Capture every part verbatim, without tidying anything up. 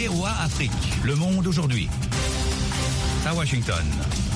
V O A Afrique. Le monde aujourd'hui. À Washington.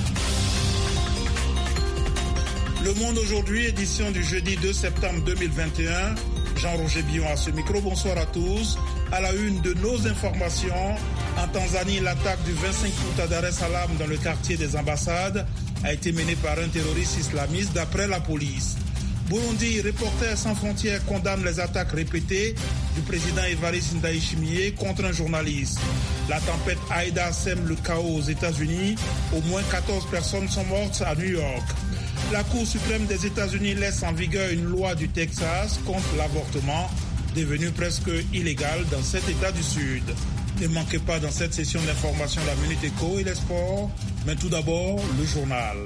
Le monde aujourd'hui, édition du jeudi deux septembre deux mille vingt et un. Jean-Roger Billon à ce micro. Bonsoir à tous. À la une de nos informations, en Tanzanie, l'attaque du vingt-cinq août à Dar es Salaam dans le quartier des ambassades a été menée par un terroriste islamiste d'après la police. Burundi, Reporters sans frontières condamne les attaques répétées du président Evariste Ndayishimiye contre un journaliste. La tempête Aïda sème le chaos aux États-Unis. Au moins quatorze personnes sont mortes à New York. La Cour suprême des États-Unis laisse en vigueur une loi du Texas contre l'avortement, devenue presque illégale dans cet État du Sud. Ne manquez pas dans cette session d'information la Minute Éco et les sports, mais tout d'abord le journal.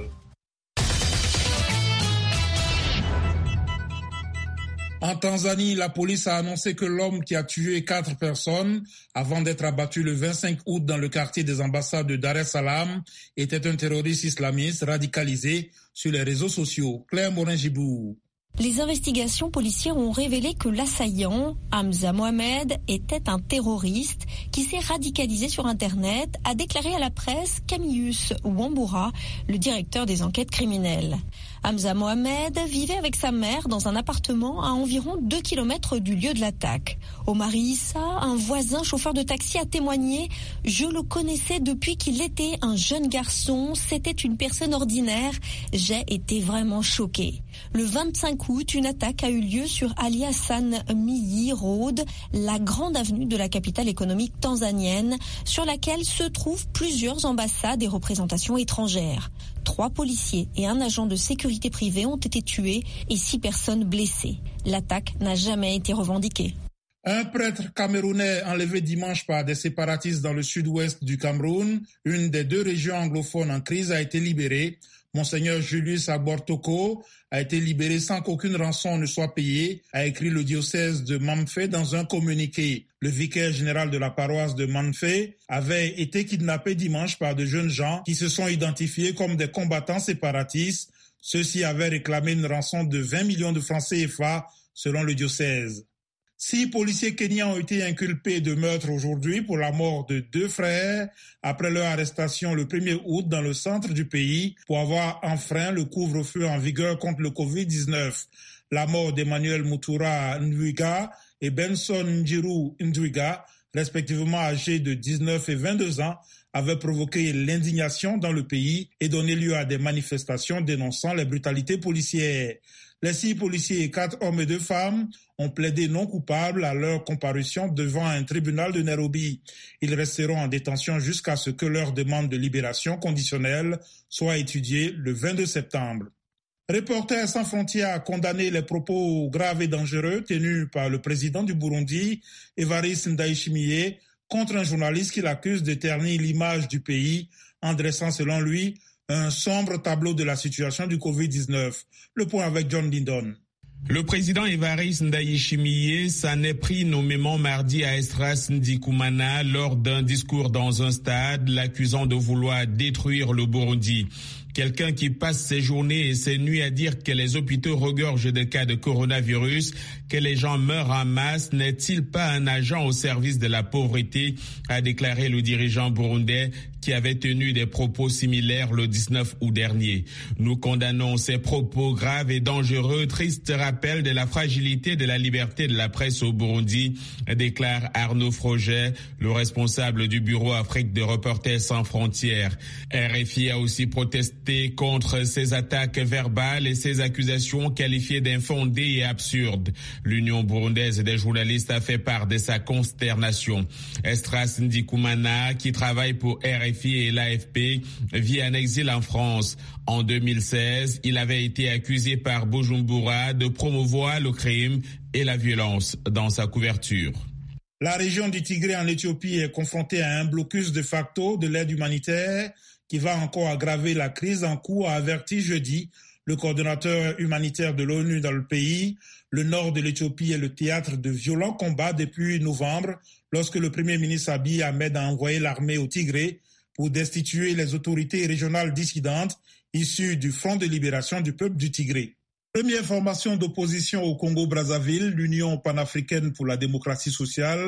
En Tanzanie, la police a annoncé que l'homme qui a tué quatre personnes avant d'être abattu le vingt-cinq août dans le quartier des ambassades de Dar es Salaam était un terroriste islamiste radicalisé sur les réseaux sociaux. Claire Morin-Gibou. Les investigations policières ont révélé que l'assaillant, Hamza Mohamed, était un terroriste qui s'est radicalisé sur Internet, a déclaré à la presse Camillus Wambura, le directeur des enquêtes criminelles. Hamza Mohamed vivait avec sa mère dans un appartement à environ deux kilomètres du lieu de l'attaque. Omar Issa, un voisin chauffeur de taxi, a témoigné « Je le connaissais depuis qu'il était un jeune garçon, c'était une personne ordinaire, j'ai été vraiment choqué ». Le vingt-cinq août, une attaque a eu lieu sur Ali Hassan Mwinyi Road, la grande avenue de la capitale économique tanzanienne, sur laquelle se trouvent plusieurs ambassades et représentations étrangères. Trois policiers et un agent de sécurité privée ont été tués et six personnes blessées. L'attaque n'a jamais été revendiquée. Un prêtre camerounais enlevé dimanche par des séparatistes dans le sud-ouest du Cameroun, une des deux régions anglophones en crise, a été libéré. Monseigneur Julius Abortoko a été libéré sans qu'aucune rançon ne soit payée, a écrit le diocèse de Mamfé dans un communiqué. Le vicaire général de la paroisse de Mamfé avait été kidnappé dimanche par de jeunes gens qui se sont identifiés comme des combattants séparatistes. Ceux-ci avaient réclamé une rançon de vingt millions de francs C F A selon le diocèse. Six policiers kenyans ont été inculpés de meurtre aujourd'hui pour la mort de deux frères après leur arrestation le premier août dans le centre du pays pour avoir enfreint le couvre-feu en vigueur contre le covid dix-neuf. La mort d'Emmanuel Mutura Ndwiga et Benson Njiru Ndwiga, respectivement âgés de dix-neuf et vingt-deux ans, avait provoqué l'indignation dans le pays et donné lieu à des manifestations dénonçant les brutalités policières. Les six policiers et quatre hommes et deux femmes ont plaidé non coupables à leur comparution devant un tribunal de Nairobi. Ils resteront en détention jusqu'à ce que leur demande de libération conditionnelle soit étudiée le vingt-deux septembre. Reporters sans frontières a condamné les propos graves et dangereux tenus par le président du Burundi, Evariste Ndayishimiye, contre un journaliste qui l'accuse de ternir l'image du pays en dressant, selon lui, un sombre tableau de la situation du covid dix-neuf. Le point avec John Lindon. Le président Evariste Ndayishimiye s'en est pris nommément mardi à Esdras Ndikumana lors d'un discours dans un stade, l'accusant de vouloir détruire le Burundi. Quelqu'un qui passe ses journées et ses nuits à dire que les hôpitaux regorgent de cas de coronavirus, que les gens meurent en masse, n'est-il pas un agent au service de la pauvreté, a déclaré le dirigeant burundais qui avait tenu des propos similaires le dix-neuf août dernier. Nous condamnons ces propos graves et dangereux, triste rappel de la fragilité de la liberté de la presse au Burundi, déclare Arnaud Froget, le responsable du bureau Afrique de Reporters sans frontières. R F I a aussi protesté contre ces attaques verbales et ces accusations qualifiées d'infondées et absurdes. L'Union burundaise des journalistes a fait part de sa consternation. Esdras Ndikumana, qui travaille pour R F I et l'A F P, vit en exil en France. En deux mille seize, il avait été accusé par Bujumbura de promouvoir le crime et la violence dans sa couverture. La région du Tigré en Éthiopie est confrontée à un blocus de facto de l'aide humanitaire qui va encore aggraver la crise en cours, a averti jeudi le coordonnateur humanitaire de l'ONU dans le pays. Le nord de l'Éthiopie est le théâtre de violents combats depuis novembre, lorsque le premier ministre Abiy Ahmed a envoyé l'armée au Tigré pour destituer les autorités régionales dissidentes issues du Front de libération du peuple du Tigré. Première formation d'opposition au Congo-Brazzaville, l'Union panafricaine pour la démocratie sociale,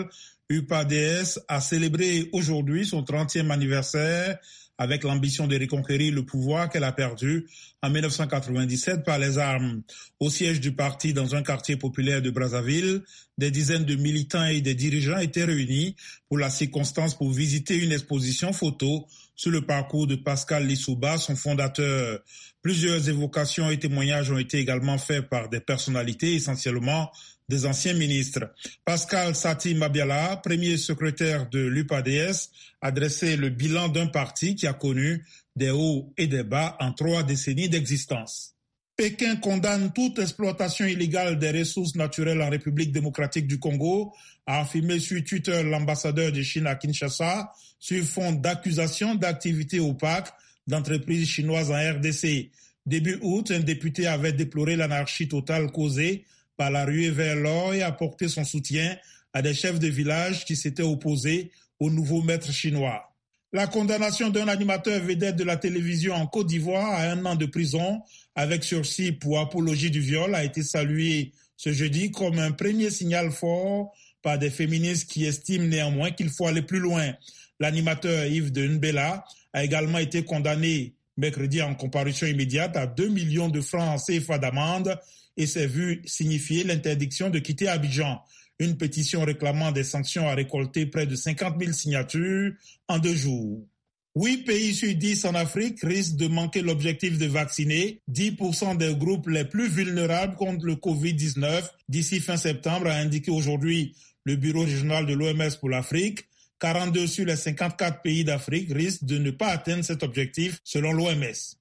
U P A D S a célébré aujourd'hui son trentième anniversaire avec l'ambition de reconquérir le pouvoir qu'elle a perdu en mille neuf cent quatre-vingt-dix-sept par les armes. Au siège du parti dans un quartier populaire de Brazzaville, des dizaines de militants et des dirigeants étaient réunis pour la circonstance pour visiter une exposition photo sur le parcours de Pascal Lissouba, son fondateur. Plusieurs évocations et témoignages ont été également faits par des personnalités, essentiellement des anciens ministres. Pascal Sati Mabiala, premier secrétaire de l'U P A D S, a dressé le bilan d'un parti qui a connu des hauts et des bas en trois décennies d'existence. Pékin condamne toute exploitation illégale des ressources naturelles en République démocratique du Congo, a affirmé sur Twitter l'ambassadeur de Chine à Kinshasa, sur fond d'accusations d'activités opaques d'entreprises chinoises en R D C. Début août, un député avait déploré l'anarchie totale causée par la ruée vers l'or et apporté son soutien à des chefs de village qui s'étaient opposés au nouveau maître chinois. La condamnation d'un animateur vedette de la télévision en Côte d'Ivoire à un an de prison avec sursis pour apologie du viol a été saluée ce jeudi comme un premier signal fort par des féministes qui estiment néanmoins qu'il faut aller plus loin. L'animateur Yves de Nbela a également été condamné mercredi en comparution immédiate à deux millions de francs C F A d'amende et s'est vu signifier l'interdiction de quitter Abidjan. Une pétition réclamant des sanctions a récolté près de cinquante mille signatures en deux jours. Huit pays sur dix en Afrique risquent de manquer l'objectif de vacciner dix pour cent des groupes les plus vulnérables contre le covid dix-neuf d'ici fin septembre, a indiqué aujourd'hui le bureau régional de l'O M S pour l'Afrique. quarante-deux sur les cinquante-quatre pays d'Afrique risquent de ne pas atteindre cet objectif selon l'O M S.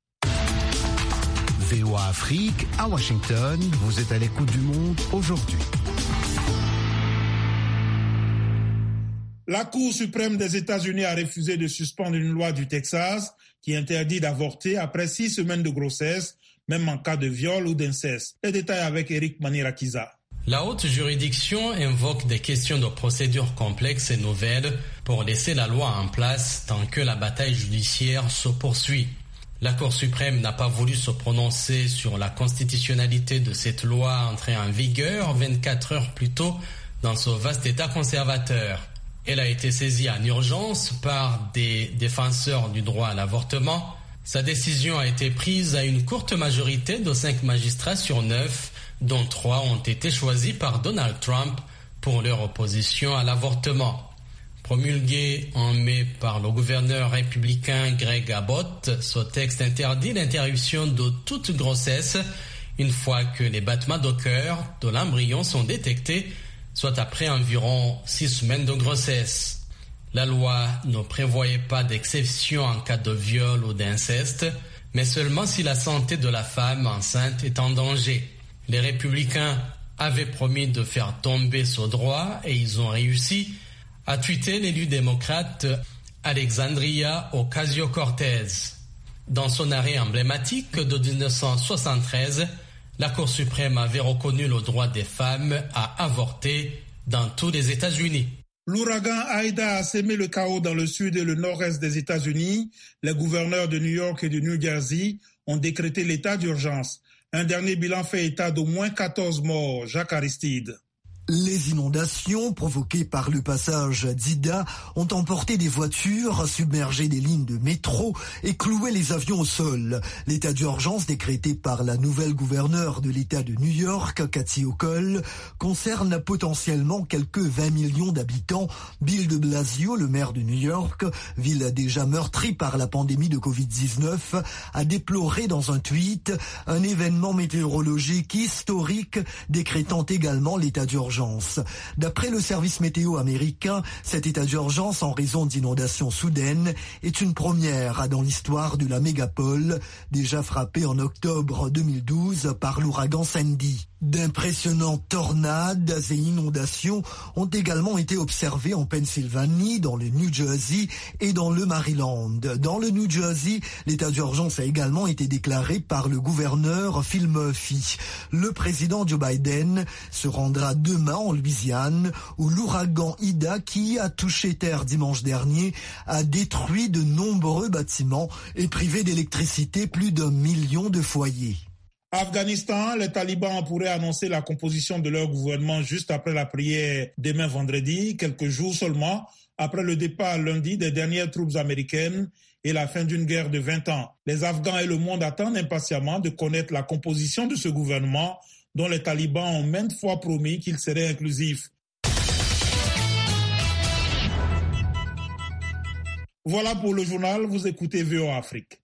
V O A Afrique, à Washington, vous êtes à l'écoute du monde aujourd'hui. La Cour suprême des États-Unis a refusé de suspendre une loi du Texas qui interdit d'avorter après six semaines de grossesse, même en cas de viol ou d'inceste. Les détails avec Eric Manirakiza. La haute juridiction invoque des questions de procédure complexes et nouvelles pour laisser la loi en place tant que la bataille judiciaire se poursuit. La Cour suprême n'a pas voulu se prononcer sur la constitutionnalité de cette loi entrée en vigueur vingt-quatre heures plus tôt dans ce vaste État conservateur. Elle a été saisie en urgence par des défenseurs du droit à l'avortement. Sa décision a été prise à une courte majorité de cinq magistrats sur neuf, dont trois ont été choisis par Donald Trump pour leur opposition à l'avortement. Promulgué en mai par le gouverneur républicain Greg Abbott, ce texte interdit l'interruption de toute grossesse une fois que les battements de cœur de l'embryon sont détectés, soit après environ six semaines de grossesse. La loi ne prévoyait pas d'exception en cas de viol ou d'inceste, mais seulement si la santé de la femme enceinte est en danger. Les républicains avaient promis de faire tomber ce droit et ils ont réussi, a tweeté l'élu démocrate Alexandria Ocasio-Cortez. Dans son arrêt emblématique de dix-neuf cent soixante-treize, la Cour suprême avait reconnu le droit des femmes à avorter dans tous les États-Unis. L'ouragan Aïda a sémé le chaos dans le sud et le nord-est des États-Unis. Les gouverneurs de New York et de New Jersey ont décrété l'état d'urgence. Un dernier bilan fait état d'au moins quatorze morts. Jacques Aristide. Les inondations provoquées par le passage d'Ida ont emporté des voitures, submergé des lignes de métro et cloué les avions au sol. L'état d'urgence décrété par la nouvelle gouverneure de l'État de New York, Kathy Hochul, concerne potentiellement quelques vingt millions d'habitants. Bill de Blasio, le maire de New York, ville déjà meurtrie par la pandémie de covid dix-neuf, a déploré dans un tweet un événement météorologique historique décrétant également l'état d'urgence. D'après le service météo américain, cet état d'urgence en raison d'inondations soudaines est une première dans l'histoire de la mégapole, déjà frappée en octobre deux mille douze par l'ouragan Sandy. D'impressionnantes tornades et inondations ont également été observées en Pennsylvanie, dans le New Jersey et dans le Maryland. Dans le New Jersey, l'état d'urgence a également été déclaré par le gouverneur Phil Murphy. Le président Joe Biden se rendra demain en Louisiane, où l'ouragan Ida, qui a touché terre dimanche dernier, a détruit de nombreux bâtiments et privé d'électricité plus d'un million de foyers. Afghanistan, les talibans pourraient annoncer la composition de leur gouvernement juste après la prière demain vendredi, quelques jours seulement après le départ lundi des dernières troupes américaines et la fin d'une guerre de vingt ans. Les Afghans et le monde attendent impatiemment de connaître la composition de ce gouvernement dont les talibans ont maintes fois promis qu'il serait inclusif. Voilà pour le journal, vous écoutez V O A Afrique.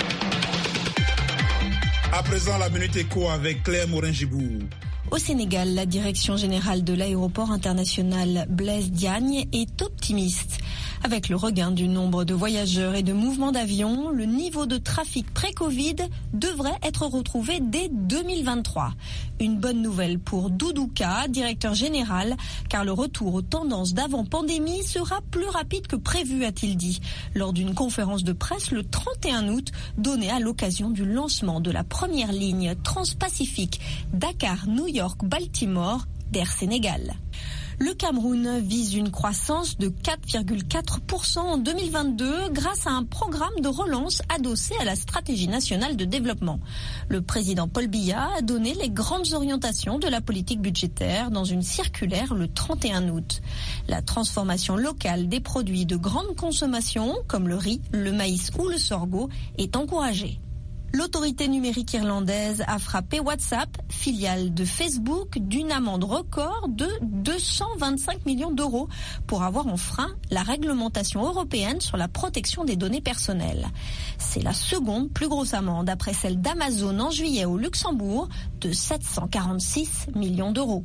À présent, la Minute Éco avec Claire Morin-Gibour. Au Sénégal, la direction générale de l'aéroport international Blaise Diagne est optimiste. Avec le regain du nombre de voyageurs et de mouvements d'avions, le niveau de trafic pré-Covid devrait être retrouvé dès deux mille vingt-trois. Une bonne nouvelle pour Doudouka, directeur général, car le retour aux tendances d'avant-pandémie sera plus rapide que prévu, a-t-il dit, lors d'une conférence de presse le trente et un août, donnée à l'occasion du lancement de la première ligne transpacifique Dakar-New York-Baltimore d'Air Sénégal. Le Cameroun vise une croissance de quatre virgule quatre pour cent en deux mille vingt-deux grâce à un programme de relance adossé à la stratégie nationale de développement. Le président Paul Biya a donné les grandes orientations de la politique budgétaire dans une circulaire le trente et un août. La transformation locale des produits de grande consommation, comme le riz, le maïs ou le sorgho, est encouragée. L'autorité numérique irlandaise a frappé WhatsApp, filiale de Facebook, d'une amende record de deux cent vingt-cinq millions d'euros pour avoir enfreint la réglementation européenne sur la protection des données personnelles. C'est la seconde plus grosse amende après celle d'Amazon en juillet au Luxembourg de sept cent quarante-six millions d'euros.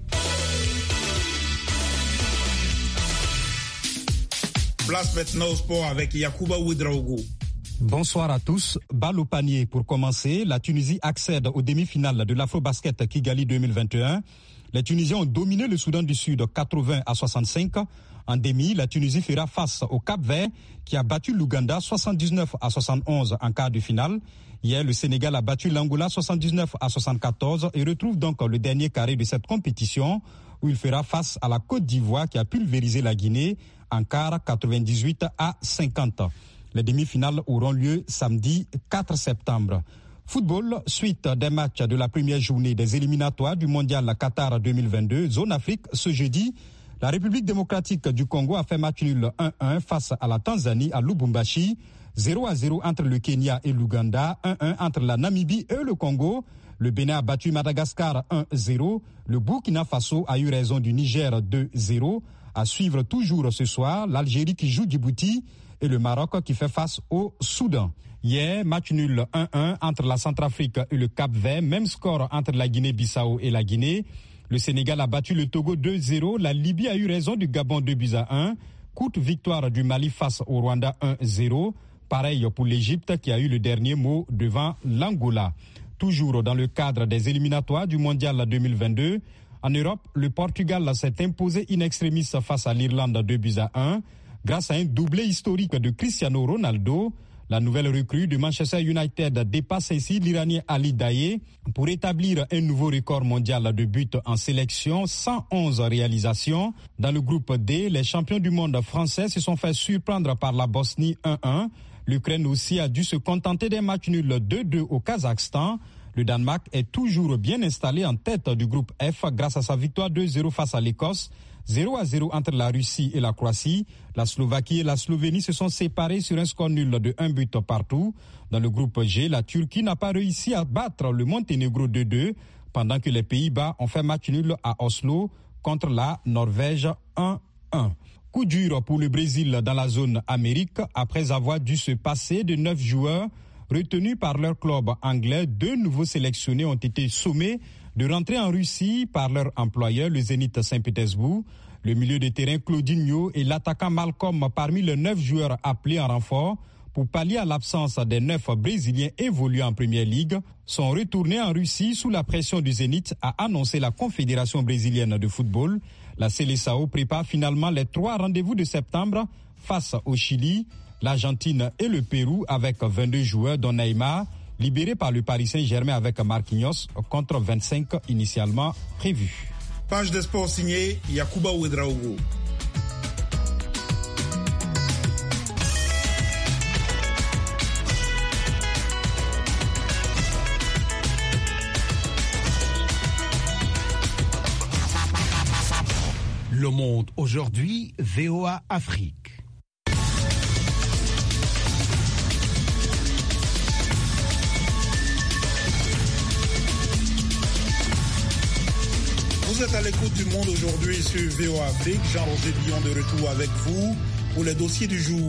Place maintenant au sport avec Yacouba Ouedraogo. Bonsoir à tous. Balle au panier pour commencer. La Tunisie accède aux demi-finales de l'Afrobasket Kigali deux mille vingt et un. Les Tunisiens ont dominé le Soudan du Sud quatre-vingts à soixante-cinq. En demi, la Tunisie fera face au Cap-Vert qui a battu l'Ouganda soixante-dix-neuf à soixante-onze en quart de finale. Hier, le Sénégal a battu l'Angola soixante-dix-neuf à soixante-quatorze et retrouve donc le dernier carré de cette compétition où il fera face à la Côte d'Ivoire qui a pulvérisé la Guinée en quart quatre-vingt-dix-huit à cinquante. Les demi-finales auront lieu samedi quatre septembre. Football, suite des matchs de la première journée des éliminatoires du Mondial Qatar deux mille vingt-deux, zone Afrique, ce jeudi, la République démocratique du Congo a fait match nul un un face à la Tanzanie à Lubumbashi, zéro à zéro entre le Kenya et l'Ouganda, un un entre la Namibie et le Congo. Le Bénin a battu Madagascar un zéro. Le Burkina Faso a eu raison du Niger deux zéro. À suivre toujours ce soir, l'Algérie qui joue Djibouti et le Maroc qui fait face au Soudan. Hier, match nul un un entre la Centrafrique et le Cap-Vert, même score entre la Guinée-Bissau et la Guinée. Le Sénégal a battu le Togo deux zéro, la Libye a eu raison du Gabon deux buts à un. Courte victoire du Mali face au Rwanda un zéro. Pareil pour l'Égypte qui a eu le dernier mot devant l'Angola. Toujours dans le cadre des éliminatoires du Mondial deux mille vingt-deux, en Europe, le Portugal s'est imposé in extremis face à l'Irlande deux buts à un. Grâce à un doublé historique de Cristiano Ronaldo, la nouvelle recrue de Manchester United dépasse ainsi l'Iranien Ali Daei pour établir un nouveau record mondial de buts en sélection, cent onze réalisations. Dans le groupe D, les champions du monde français se sont fait surprendre par la Bosnie un un. L'Ukraine aussi a dû se contenter d'un match nul deux deux au Kazakhstan. Le Danemark est toujours bien installé en tête du groupe F grâce à sa victoire deux zéro face à l'Écosse. zéro à zéro entre la Russie et la Croatie. La Slovaquie et la Slovénie se sont séparés sur un score nul de un but partout. Dans le groupe G, la Turquie n'a pas réussi à battre le Monténégro deux deux, pendant que les Pays-Bas ont fait match nul à Oslo contre la Norvège un un. Coup dur pour le Brésil dans la zone Amérique après avoir dû se passer de neuf joueurs retenus par leur club anglais. Deux nouveaux sélectionnés ont été sommés de rentrer en Russie par leur employeur, le Zénith Saint-Pétersbourg. Le milieu de terrain Claudinho et l'attaquant Malcolm parmi les neuf joueurs appelés en renfort pour pallier à l'absence des neuf Brésiliens évoluant en Première Ligue, sont retournés en Russie sous la pression du Zénith, a annoncé la Confédération brésilienne de football. La Seleção prépare finalement les trois rendez-vous de septembre face au Chili, l'Argentine et le Pérou avec vingt-deux joueurs dont Neymar, libéré par le Paris Saint-Germain avec Marquinhos contre vingt-cinq initialement prévus. Page de sport signée Yacouba Ouedraogo. Le Monde aujourd'hui, V O A Afrique. Vous êtes à l'écoute du Monde aujourd'hui sur V O A Afrique. Jean-Roger Billon de retour avec vous pour les dossiers du jour.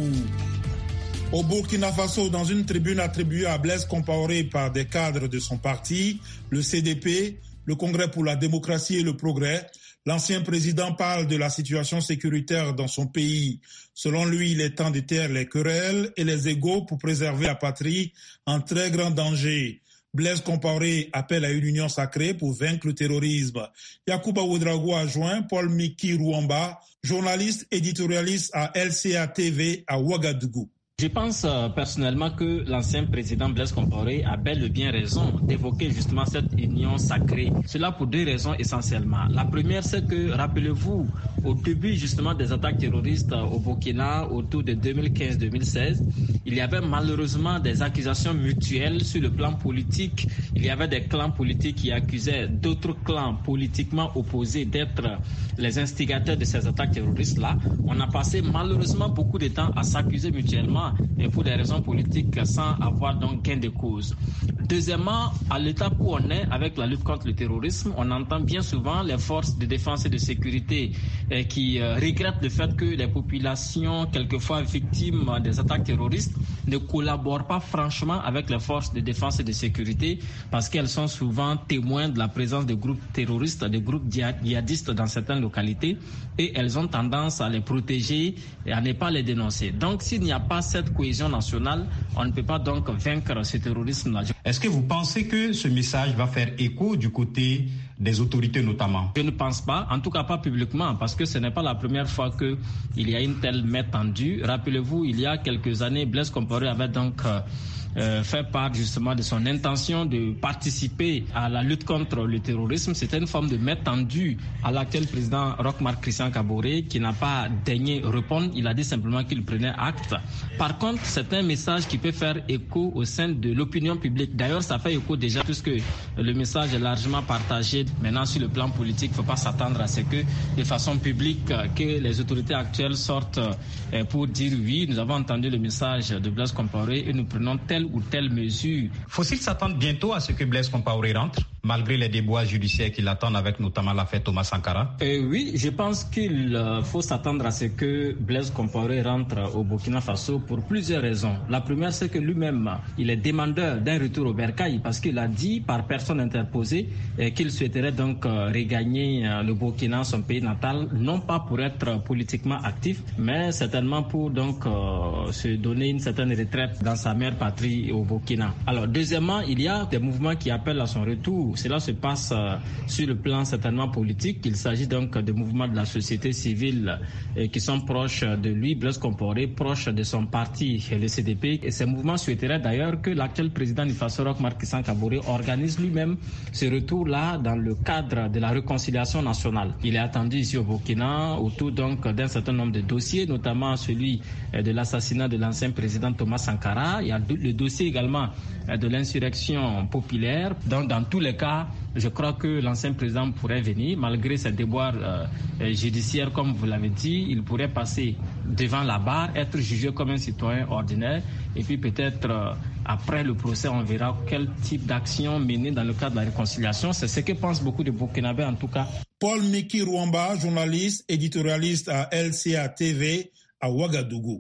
Au Burkina Faso, dans une tribune attribuée à Blaise Compaoré par des cadres de son parti, le C D P, le Congrès pour la démocratie et le progrès, l'ancien président parle de la situation sécuritaire dans son pays. Selon lui, il est temps de taire les querelles et les égos pour préserver la patrie en très grand danger. Blaise Compaoré appelle à une union sacrée pour vaincre le terrorisme. Yacouba Ouedraogo a joint Paul Miki Rouamba, journaliste éditorialiste à L C A T V à Ouagadougou. Je pense euh, personnellement que l'ancien président Blaise Compaoré a bel et bien raison d'évoquer justement cette union sacrée. Cela pour deux raisons essentiellement. La première, c'est que, rappelez-vous, au début justement des attaques terroristes au Burkina, autour de deux mille quinze deux mille seize, il y avait malheureusement des accusations mutuelles sur le plan politique. Il y avait des clans politiques qui accusaient d'autres clans politiquement opposés d'être les instigateurs de ces attaques terroristes-là. On a passé malheureusement beaucoup de temps à s'accuser mutuellement et pour des raisons politiques sans avoir donc gain de cause. Deuxièmement, à l'étape où on est avec la lutte contre le terrorisme, on entend bien souvent les forces de défense et de sécurité eh, qui euh, regrettent le fait que les populations, quelquefois victimes des attaques terroristes, ne collaborent pas franchement avec les forces de défense et de sécurité parce qu'elles sont souvent témoins de la présence de groupes terroristes, de groupes djihadistes dans certaines localités et elles ont tendance à les protéger et à ne pas les dénoncer. Donc s'il n'y a pas cette cohésion nationale, on ne peut pas donc vaincre ce terrorisme-là. Est-ce que vous pensez que ce message va faire écho du côté des autorités notamment? Je ne pense pas, en tout cas pas publiquement, parce que ce n'est pas la première fois qu'il y a une telle main tendue. Rappelez-vous, il y a quelques années, Blaise Compaoré avait donc euh, euh, fait part justement de son intention de participer à la lutte contre le terrorisme. C'était une forme de main tendue à laquelle le président Roch-Marc Christian Kaboré, qui n'a pas daigné répondre, il a dit simplement qu'il prenait acte. Par contre, c'est un message qui peut faire écho au sein de l'opinion publique. D'ailleurs, ça fait écho déjà puisque le message est largement partagé. Maintenant, sur le plan politique, il ne faut pas s'attendre à ce que, de façon publique, que les autorités actuelles sortent pour dire oui, nous avons entendu le message de Blaise Compaoré et nous prenons telle ou telle mesure. Faut-il s'attendre bientôt à ce que Blaise Compaoré rentre, malgré les déboires judiciaires qui l'attendent avec notamment l'affaire Thomas Sankara? euh, Oui, je pense qu'il euh, faut s'attendre à ce que Blaise Compaoré rentre au Burkina Faso pour plusieurs raisons. La première, c'est que lui-même, il est demandeur d'un retour au bercail parce qu'il a dit par personne interposée euh, qu'il souhaiterait donc euh, regagner euh, le Burkina, son pays natal, non pas pour être politiquement actif, mais certainement pour donc euh, se donner une certaine retraite dans sa mère patrie au Burkina. Alors, deuxièmement, il y a des mouvements qui appellent à son retour. Cela se passe euh, sur le plan certainement politique. Il s'agit donc de mouvements de la société civile euh, qui sont proches de lui, Blaise Compaoré, proches de son parti, le C D P. Et ces mouvements souhaiteraient d'ailleurs que l'actuel président du Faso, Roch-Marc Christian Kaboré, organise lui-même ce retour-là dans le cadre de la réconciliation nationale. Il est attendu ici au Burkina autour donc d'un certain nombre de dossiers, notamment celui euh, de l'assassinat de l'ancien président Thomas Sankara. Il y a le dossier également euh, de l'insurrection populaire. Donc, dans tous les cas, je crois que l'ancien président pourrait venir, malgré ses déboires euh, judiciaires, comme vous l'avez dit, il pourrait passer devant la barre, être jugé comme un citoyen ordinaire, et puis peut-être euh, après le procès, on verra quel type d'action mener dans le cadre de la réconciliation. C'est ce que pensent beaucoup de Burkinabés en tout cas. Paul Miki Rouamba, journaliste, éditorialiste à L C A T V à Ouagadougou.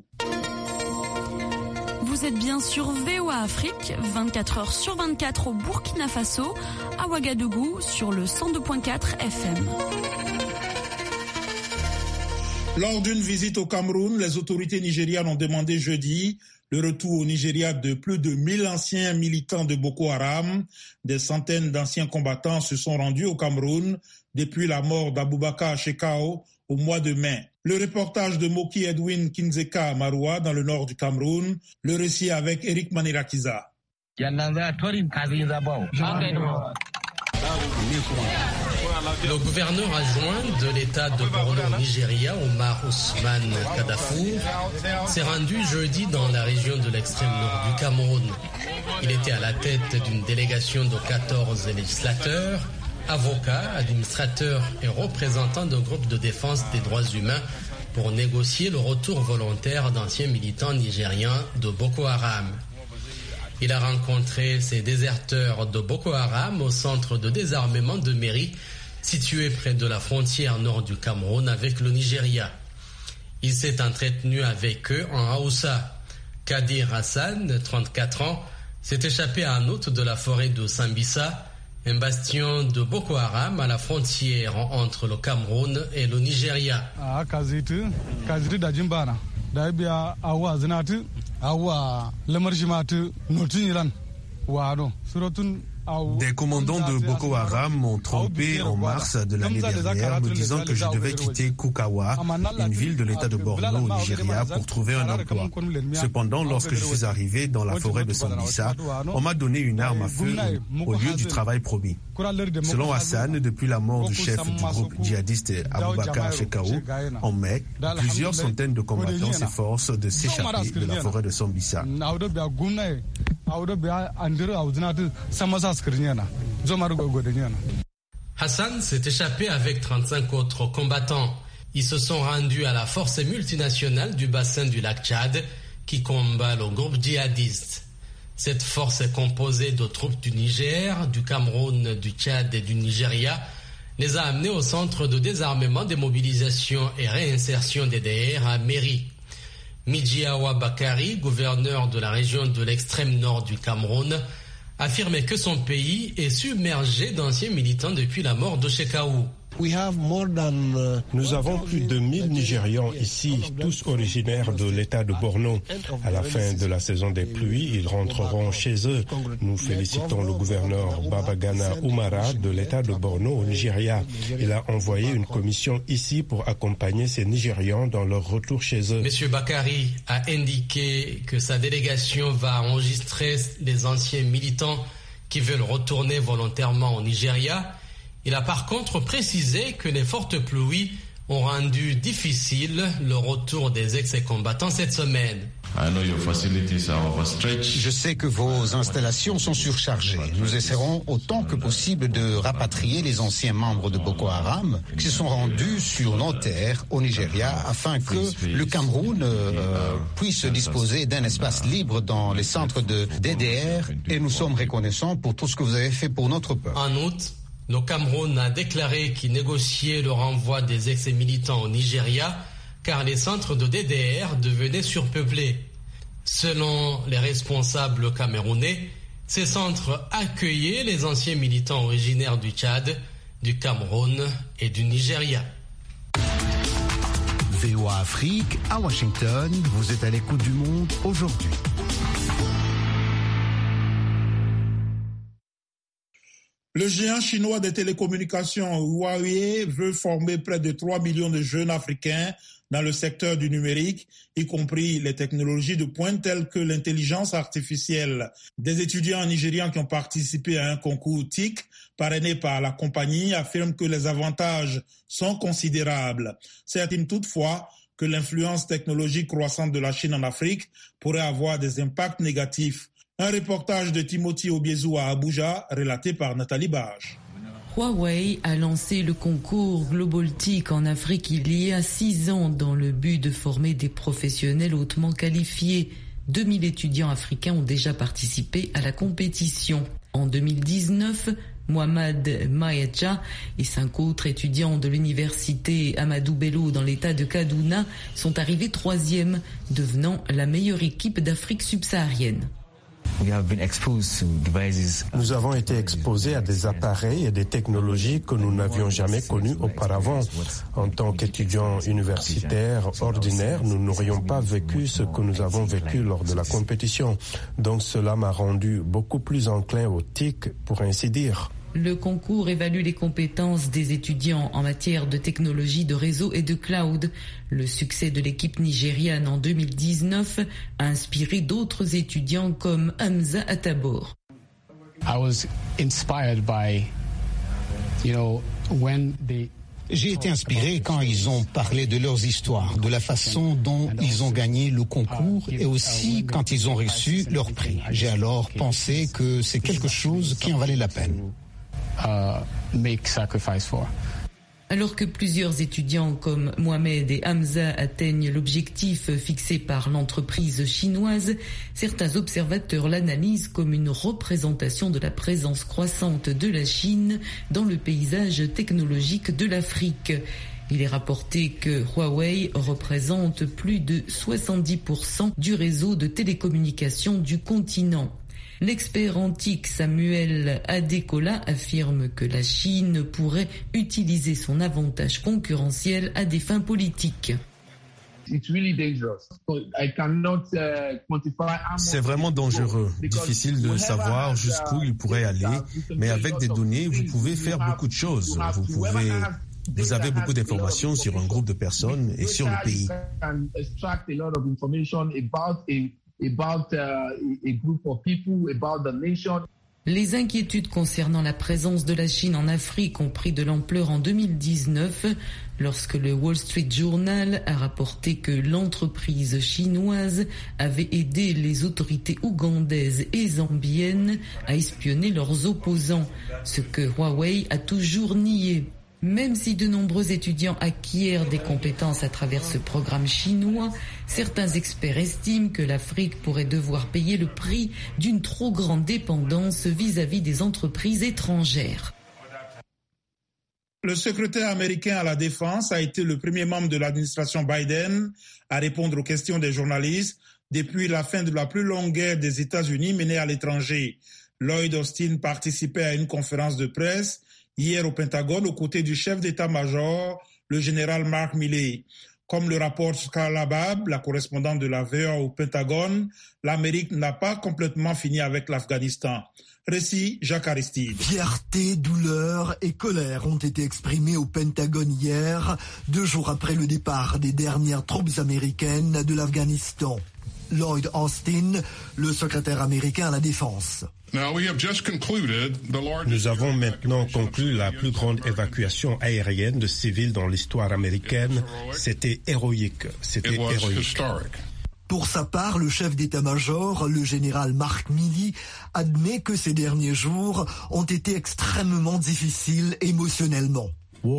Vous êtes bien sur V O A Afrique, vingt-quatre heures sur vingt-quatre au Burkina Faso, à Ouagadougou sur le cent deux virgule quatre F M. Lors d'une visite au Cameroun, les autorités nigérianes ont demandé jeudi le retour au Nigeria de plus de mille anciens militants de Boko Haram. Des centaines d'anciens combattants se sont rendus au Cameroun depuis la mort d'Aboubacar Shekau au mois de mai. Le reportage de Moki Edwin Kinzeka Maroua dans le nord du Cameroun, le récit avec Eric Manirakiza. Le gouverneur adjoint de l'État de Borno au Nigeria, Omar Ousmane Kadafour, s'est rendu jeudi dans la région de l'extrême nord du Cameroun. Il était à la tête d'une délégation de quatorze législateurs avocat, administrateur et représentant d'un groupe de défense des droits humains pour négocier le retour volontaire d'anciens militants nigérians de Boko Haram. Il a rencontré ces déserteurs de Boko Haram au centre de désarmement de Méry, situé près de la frontière nord du Cameroun avec le Nigeria. Il s'est entretenu avec eux en Haoussa. Kadir Hassan, trente-quatre ans, s'est échappé en août de la forêt de Sambisa, un bastion de Boko Haram à la frontière entre le Cameroun et le Nigeria. Des commandants de Boko Haram m'ont trompé en mars de l'année dernière, me disant que je devais quitter Kukawa, une ville de l'état de Borno au Nigeria, pour trouver un emploi. Cependant, lorsque je suis arrivé dans la forêt de Sambisa, on m'a donné une arme à feu au lieu du travail promis. Selon Hassan, depuis la mort du chef du groupe djihadiste Aboubakar Shekau en mai, plusieurs centaines de combattants s'efforcent de s'échapper de la forêt de Sambisa. Hassan s'est échappé avec trente-cinq autres combattants. Ils se sont rendus à la force multinationale du bassin du lac Tchad qui combat le groupe djihadiste. Cette force est composée de troupes du Niger, du Cameroun, du Tchad et du Nigeria, les a amenés au centre de désarmement, démobilisation et réinsertion des D R à Méry. Midjiawa Bakari, gouverneur de la région de l'extrême nord du Cameroun, affirmait que son pays est submergé d'anciens militants depuis la mort de Shekau. Nous avons plus de mille Nigérians ici, tous originaires de l'état de Borno. À la fin de la saison des pluies, ils rentreront chez eux. Nous félicitons le gouverneur Babagana Oumara de l'état de Borno au Nigeria. Il a envoyé une commission ici pour accompagner ces Nigérians dans leur retour chez eux. Monsieur Bakari a indiqué que sa délégation va enregistrer les anciens militants qui veulent retourner volontairement au Nigeria. Il a par contre précisé que les fortes pluies ont rendu difficile le retour des ex-combattants cette semaine. Je sais que vos installations sont surchargées. Nous essaierons autant que possible de rapatrier les anciens membres de Boko Haram qui se sont rendus sur nos terres au Nigeria afin que le Cameroun euh, puisse disposer d'un espace libre dans les centres de D D R et nous sommes reconnaissants pour tout ce que vous avez fait pour notre peuple. En août, le Cameroun a déclaré qu'il négociait le renvoi des ex-militants au Nigeria car les centres de D D R devenaient surpeuplés. Selon les responsables camerounais, ces centres accueillaient les anciens militants originaires du Tchad, du Cameroun et du Nigeria. V O A Afrique, à Washington, vous êtes à l'écoute du monde aujourd'hui. Le géant chinois des télécommunications Huawei veut former près de trois millions de jeunes Africains dans le secteur du numérique, y compris les technologies de pointe telles que l'intelligence artificielle. Des étudiants nigérians qui ont participé à un concours T I C parrainé par la compagnie affirment que les avantages sont considérables. Certains toutefois que l'influence technologique croissante de la Chine en Afrique pourrait avoir des impacts négatifs. Un reportage de Timothy Obiezu à Abuja, relaté par Nathalie Bage. Huawei a lancé le concours Global T I C en Afrique il y a six ans dans le but de former des professionnels hautement qualifiés. deux mille étudiants africains ont déjà participé à la compétition. En deux mille dix-neuf, Mohamed Mayacha et cinq autres étudiants de l'université Amadou Bello dans l'état de Kaduna sont arrivés troisième, devenant la meilleure équipe d'Afrique subsaharienne. Nous avons été exposés à des appareils et des technologies que nous n'avions jamais connues auparavant. En tant qu'étudiants universitaires ordinaires, nous n'aurions pas vécu ce que nous avons vécu lors de la compétition. Donc cela m'a rendu beaucoup plus enclin au T I C, pour ainsi dire. Le concours évalue les compétences des étudiants en matière de technologie de réseau et de cloud. Le succès de l'équipe nigériane en deux mille dix-neuf a inspiré d'autres étudiants comme Hamza Atabor. I was inspired by, you know, when they J'ai été inspiré quand ils ont parlé de leurs histoires, de la façon dont ils ont gagné le concours et aussi quand ils ont reçu leur prix. J'ai alors pensé que c'est quelque chose qui en valait la peine. uh, make sacrifice for. Alors que plusieurs étudiants comme Mohamed et Hamza atteignent l'objectif fixé par l'entreprise chinoise, certains observateurs l'analysent comme une représentation de la présence croissante de la Chine dans le paysage technologique de l'Afrique. Il est rapporté que Huawei représente plus de soixante-dix pour cent du réseau de télécommunications du continent. L'expert antique Samuel Adekola affirme que la Chine pourrait utiliser son avantage concurrentiel à des fins politiques. C'est vraiment dangereux, difficile de savoir jusqu'où il pourrait aller, mais avec des données, vous pouvez faire beaucoup de choses. Vous pouvez, vous avez beaucoup d'informations sur un groupe de personnes et sur le pays. About, uh, a group of people, about the nation. Les inquiétudes concernant la présence de la Chine en Afrique ont pris de l'ampleur en deux mille dix-neuf, lorsque le Wall Street Journal a rapporté que l'entreprise chinoise avait aidé les autorités ougandaises et zambiennes à espionner leurs opposants, ce que Huawei a toujours nié. Même si de nombreux étudiants acquièrent des compétences à travers ce programme chinois, certains experts estiment que l'Afrique pourrait devoir payer le prix d'une trop grande dépendance vis-à-vis des entreprises étrangères. Le secrétaire américain à la Défense a été le premier membre de l'administration Biden à répondre aux questions des journalistes depuis la fin de la plus longue guerre des États-Unis menée à l'étranger. Lloyd Austin participait à une conférence de presse hier au Pentagone aux côtés du chef d'état-major, le général Mark Milley. Comme le rapporte Scarla Babb, la correspondante de la V A au Pentagone, l'Amérique n'a pas complètement fini avec l'Afghanistan. Récit Jacques Aristide. Fierté, douleur et colère ont été exprimées au Pentagone hier, deux jours après le départ des dernières troupes américaines de l'Afghanistan. Lloyd Austin, le secrétaire américain à la Défense. Nous avons maintenant conclu la plus grande évacuation aérienne de civils dans l'histoire américaine. C'était héroïque. C'était héroïque. Pour sa part, le chef d'état-major, le général Mark Milley, admet que ces derniers jours ont été extrêmement difficiles émotionnellement.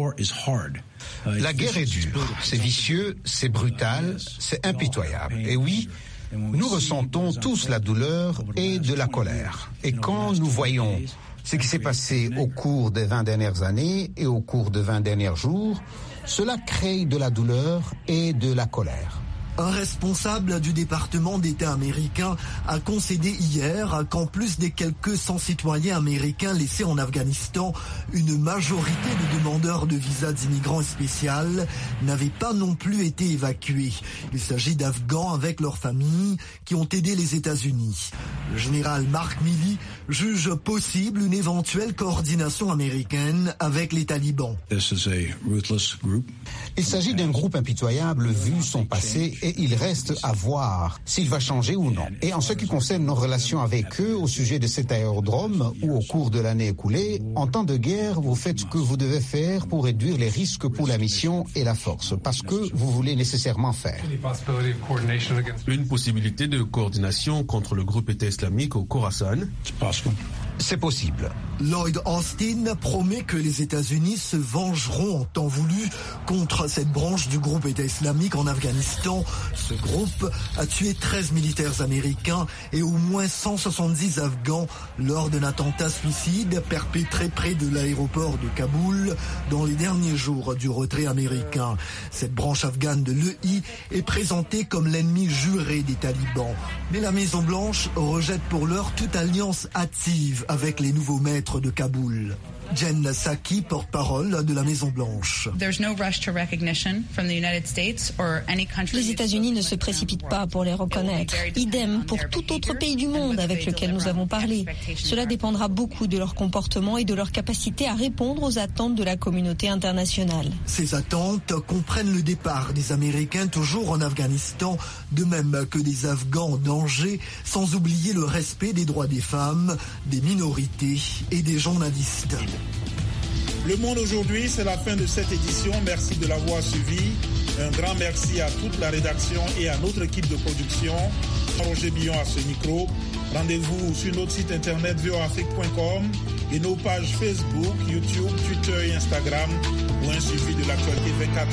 La guerre est dure, c'est vicieux, c'est brutal, c'est impitoyable. Et oui, nous ressentons tous la douleur et de la colère. Et quand nous voyons ce qui s'est passé au cours des vingt dernières années et au cours des vingt derniers jours, cela crée de la douleur et de la colère. Un responsable du département d'État américain a concédé hier qu'en plus des quelques cent citoyens américains laissés en Afghanistan, une majorité de demandeurs de visa d'immigrants spéciaux n'avaient pas non plus été évacués. Il s'agit d'Afghans avec leurs familles qui ont aidé les États-Unis. Le général Mark Milley juge possible une éventuelle coordination américaine avec les talibans. Il s'agit d'un groupe impitoyable vu son passé et il reste à voir s'il va changer ou non. Et en ce qui concerne nos relations avec eux au sujet de cet aérodrome ou au cours de l'année écoulée, en temps de guerre, vous faites ce que vous devez faire pour réduire les risques pour la mission et la force, parce que vous voulez nécessairement faire. Une possibilité de coordination contre le groupe État islamique au Khorasan. C'est possible. Lloyd Austin promet que les États-Unis se vengeront en temps voulu contre cette branche du groupe État islamique en Afghanistan. Ce groupe a tué treize militaires américains et au moins cent soixante-dix Afghans lors d'un attentat suicide perpétré près de l'aéroport de Kaboul dans les derniers jours du retrait américain. Cette branche afghane de l'E I est présentée comme l'ennemi juré des talibans. Mais la Maison-Blanche rejette pour l'heure toute alliance hâtive avec les nouveaux maîtres de Kaboul. Jen Psaki, porte-parole de la Maison-Blanche. Les États-Unis ne se précipitent pas pour les reconnaître. Idem pour tout autre pays du monde avec lequel nous avons parlé. Cela dépendra beaucoup de leur comportement et de leur capacité à répondre aux attentes de la communauté internationale. Ces attentes comprennent le départ des Américains toujours en Afghanistan, de même que des Afghans en danger, sans oublier le respect des droits des femmes, des minorités et des journalistes. Le Monde aujourd'hui, c'est la fin de cette édition. Merci de l'avoir suivi. Un grand merci à toute la rédaction et à notre équipe de production. Roger Billon à ce micro. Rendez-vous sur notre site internet v o afrique point com et nos pages Facebook, YouTube, Twitter et Instagram pour un suivi de l'actualité vingt-quatre